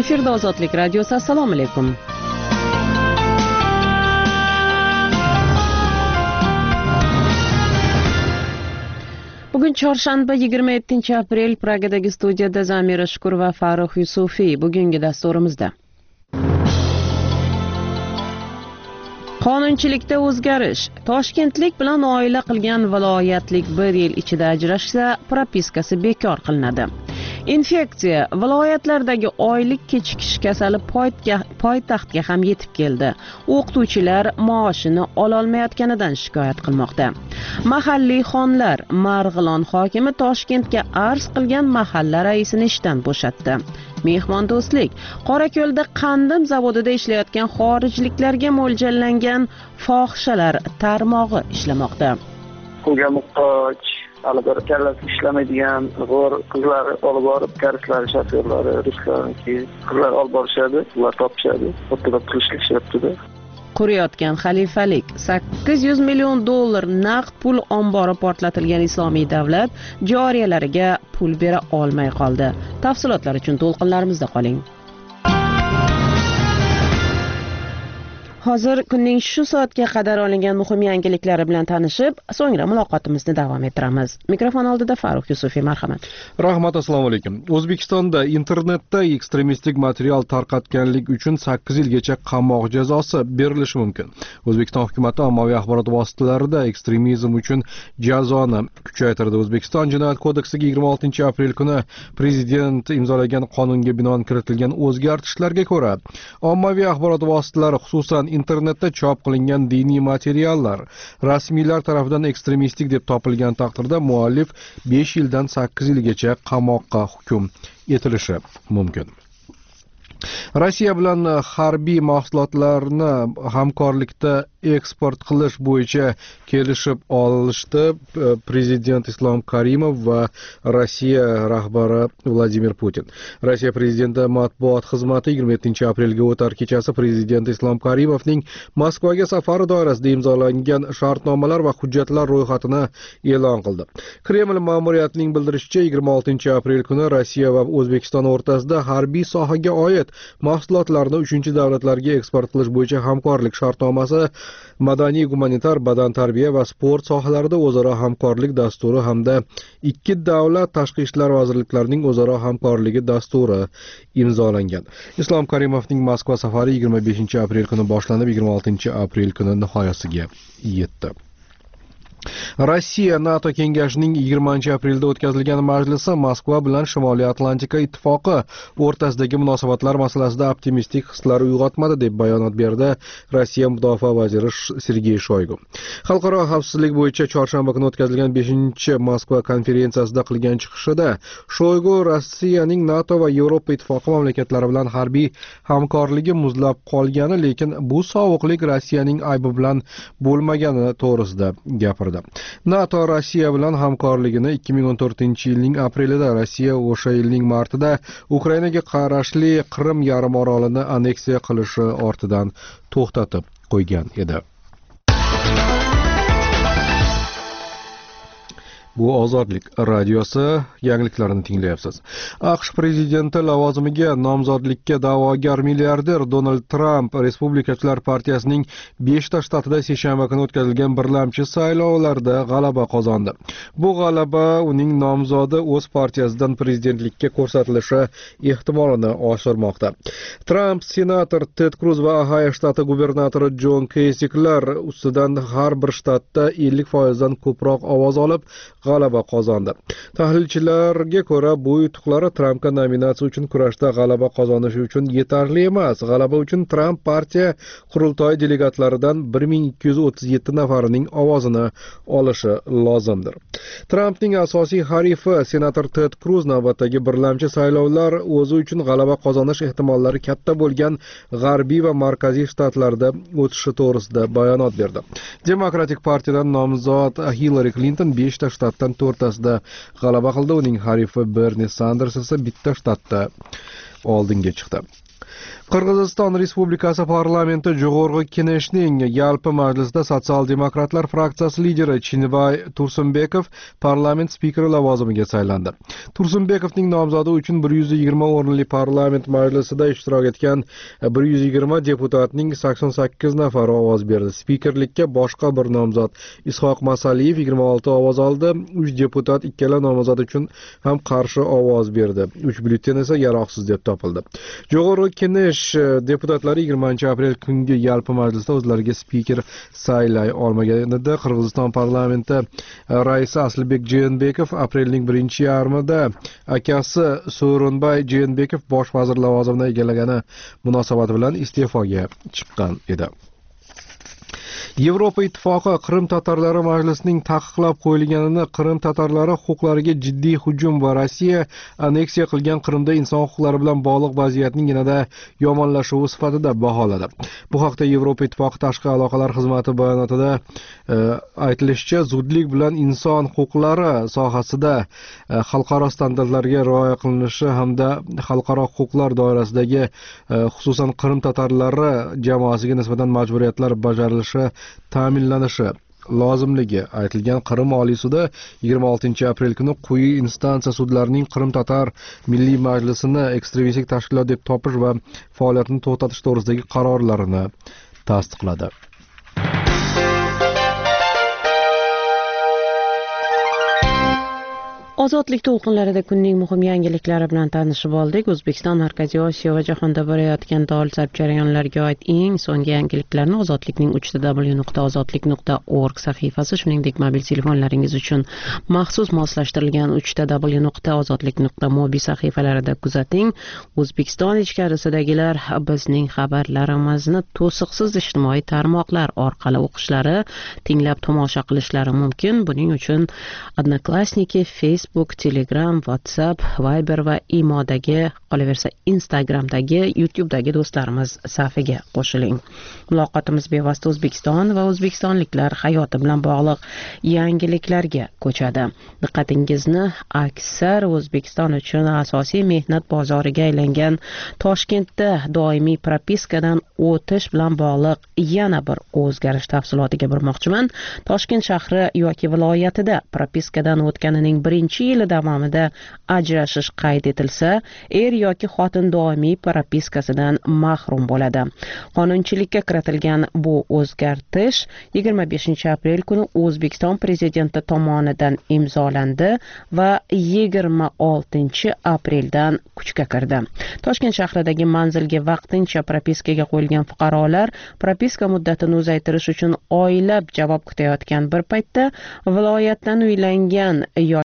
Efirda Ozodlik radiosi. Assalomu alaykum. Bugun chorshanba 27-aprel. Pragadagi studiyada Zamira Shukur va Farruh Yusufiy. Bugungi dasturimizda qonunchilikda o'zgarish. Toshkentlik bilan oila qilgan viloyatlik 1 yil ichida ajrashsa, propiskasi bekor qilinadi. Infeksiya. Viloyatlardagi oylik kechikish kasali poytaxtga ham yetib keldi. O'qituvchilar maoshini ololmayotganidan shikoyat qilmoqda. Mahalliy xonlar. Marg'ilon hokimi Toshkentga arz qilgan mahalla raisini ishdan bo'shatdi. Mehmondo'stlik. Qorako'lda qandim zavodida ishlayotgan xorijliklarga mo'ljallangan fohishalar tarmog'i ishlamoqda. Pulga muhtoj, albatta kallasi ishlamaydigan g'or qizlar olib borib, karislari, shofyorlari, ruslarniki qizlar olib borishadi, ular topishadi, o'ttirib qilishyapti-da. Quriyotgan xalifalik. 800 million dollar naqd pul ombori portlatilgan Islomiy davlat joriyalariga pul bera olmay qoldi. Tafsilotlar uchun to'lqinlarimizda qoling. Hozir kunning shu soatga qadar olingan muhim yangiliklari bilan tanishib, so'ngra muloqotimizni davom ettiramiz. Mikrofon oldida Farruh Yusufiy, marhamat. Rahmat, assalomu alaykum. O'zbekistonda internetda ekstremistik material tarqatganlik uchun 8 yilgacha qamoq jazosi berilishi mumkin. O'zbekiston hukumatı ommaviy axborot vositalarida ekstremizm uchun jazoni kuchaytirdi. O'zbekiston Jinoyat kodeksiga 26-aprel kuni prezident imzolagan qonunga binoan kiritilgan o'zgartishlarga ko'ra, ommaviy axborot vositalari, xususan internetda chop qilingan diniy materiallar rasmiylar tomonidan ekstremistik deb topilgan taqdirda muallif 5 yildan 8 yilgacha qamoqqa hukm etilishi mumkin. Rossiya bilan harbiy mahsulotlarni hamkorlikda eksport qilish bo'yicha kelishib olishdi. Prezident Islom Karimov va Rossiya rahbari Vladimir Putin. Rossiya prezidenti matbuot xizmati 27-aprelga o'tar kechasi prezident Islom Karimovning Moskvaga safari doirasida imzolangan shartnomalar va hujjatlar ro'yxatini e'lon qildi. Kreml ma'muriyatining bildirishicha, 26-aprel kuni Rossiya va O'zbekiston o'rtasida harbiy sohaga oid mahsulotlarni 3-davlatlarga eksport qilish bo'yicha hamkorlik shartnomasi, madaniy, gumanitar, badan tarbiya va sport sohalarida o'zaro hamkorlik dasturi hamda 2 davlat tashqi ishlar vazirliklarining o'zaro hamkorligi dasturi imzolangan. Islom Karimovning Moskva safari 25-aprel kuni boshlanib, 26-aprel kuni nihoyasiga yetdi. Rossiya NATO kengashining 20-aprelda o'tkazilgan majlisi Moskva bilan Shimoliy Atlantika ittifoqi o'rtasidagi munosabatlar masalasida optimistik hislar uyg'otmadi deb bayonot berdi Rossiya mudofaa vaziri Sergey Shoygu. Xalqaro xavfsizlik bo'yicha chorshanba kuni o'tkazilgan 5-Moskva konferensiyasida qilgan chiqishida Shoygu Rossiyaning NATO va Yevropa ittifoqi mamlakatlari bilan harbiy hamkorligi muzlab qolgani, lekin bu sovuqlik Rossiyaning aybi bilan bo'lmagani to'g'risida gapirdi. NATO Rossiya bilan hamkorligini 2014-yilning aprelida, Rossiya o'sha yilning martida Ukrainaga qarashli Qrim yarim orolini anneksiya qilishi ortidan to'xtatib qo'ygan edi. Bu Ozodlik radiosi, yangiliklarni tinglayapsiz. AQSh prezidenti lavozimiga nomzodlikka da'vogar milliarder Donald Trump Respublikachilar partiyasining 5 ta shtatida seshanba kuni o'tkazilgan birlamchi saylovlarda g'alaba qozondi. Bu g'alaba uning nomzodi o'z partiyasidan prezidentlikka ko'rsatilishi ehtimolini oshirmoqda. Trump senator Ted Cruz va Ohio shtati gubernatori John Kasiklar ustidan har bir shtatda 50% dan ko'proq ovoz olib g'alaba qozondi. Tahlilchilarga ko'ra, bu yutuqlari Trampga nominatsiya uchun kurashda g'alaba qozonishi uchun yetarli emas. G'alaba uchun Tramp partiya qurultoyi delegatlaridan 1237 nafarining ovozini olishi lozimdir. Trampning asosiy harifi senator Ted Cruz navbatdagi birlamchi saylovlar o'zi uchun g'alaba qozonish ehtimollari katta bo'lgan g'arbiy va markaziy shtatlarda o'tishi to'g'risida bayonot berdi. Demokratik partiyadan nomzod Hillary Clinton 5 ta shtatdan 4 tasida g'alaba qildi. Uning harifi Bernie Sanders esa bitta shtatda oldinga chiqdi. Qirg'iziston Respublikasi parlamenti Jo'g'org'i Keneshning yalpi majlisida Sotsial-demokratlar fraksiyasi lideri Chinvay Tursunbekov parlament spikeri lavozimiga saylandi. Tursunbekovning nomzodi uchun 120 o'rinli parlament majlisida ishtirok etgan 120 deputatning 88 nafari ovoz berdi. Spikerlikka boshqa bir nomzod Ishoq Masaliyev 26 ovoz oldi. 3 deputat ikkala nomzod uchun ham qarshi ovoz berdi. 3 byulleten esa yaroqsiz deb topildi. Jo'g'org'i Kenesh deputatlari 20 aprel kungi yalpi majlisda o'zlariga spiker saylay olmaganida Qirg'iziston parlamenti raisi Aslibek Jeenbekov aprelning 1-yarmida akasi So'ronbay Jeenbekov bosh vazir lavozimini egallagani munosabati bilan iste'foga chiqqan edi. Yevropa Ittifoqi Qrim tatarlari majlisining taqiqlab qo'yilganini Qrim tatarlari huquqlariga jiddiy hujum va Rossiya aneksiya qilgan Qrimda inson huquqlari bilan bog'liq vaziyatning yanada yomonlashuvi sifatida baholadi. Bu haqda Yevropa Ittifoqi tashqi aloqalar xizmati bayonotida aytilishicha, zudlik bilan inson huquqlari sohasida xalqaro standartlarga rioya qilinishi hamda xalqaro huquqlar doirasidagi xususan Qrim tatarlari jamoasiga nisbatan majburiyatlar bajarilishi ta'minlanishi lozimligi aytilgan. Qrim Oliy sudi 26 aprel kuni quyi instansiya sudlarining Qrim tatar milliy majlisini ekstremistik tashkilot deb topish va faoliyatini to'xtatish to'g'risidagi qarorlarini tasdiqladi. Ozodlik to'lqinlarida kunning muhim yangiliklari bilan tanishib oldik. O'zbekiston, Markaziy Osiyo va jahonda borayotgan dolzarb jarayonlarga oid eng so'nggi yangiliklarni Ozodlikning www.ozodlik.org sahifasi, shuningdek mobil telefonlaringiz uchun maxsus moslashtirilgan www.ozodlik.mobi sahifalarida kuzating. O'zbekiston ichkarisidagilar bizning xabarlarimizni to'siqsiz ijtimoiy tarmoqlar orqali o'qishlari, tinglab tomosha qilishlari mumkin. Buning uchun Odnoklassniki, Facebook, Telegram, WhatsApp, Viber va Imodagi, qolaversa Instagramdagi, YouTube'dagi do'stlarimiz safiga qo'shiling. Muloqotimiz bevosita O'zbekiston va o'zbekistonliklar hayoti bilan bog'liq yangiliklarga ko'chadi. Diqqatingizni aksar O'zbekiston uchun asosiy mehnat bozoriga aylangan Toshkentda doimiy propiskadan o'tish bilan bog'liq yana bir o'zgarish tafsilotiga burmoqchiman. Toshkent shahri yoki viloyatida propiskadan o'tganining birinchi yili davomida ajrashish qayd etilsa, er yoki xotin doimiy propiskasidan mahrum bo'ladi. Qonunchilikka kiritilgan bu o'zgartish 25 aprel kuni O'zbekiston prezidenti tomonidan imzolandi va 26 apreldan kuchga kirdi. Toshkent shahridagi manzilga vaqtincha propiskaga qo'yilgan fuqarolar propiska muddatini uzaytirish uchun oylab javob kutayotgan bir paytda viloyatdan uylangan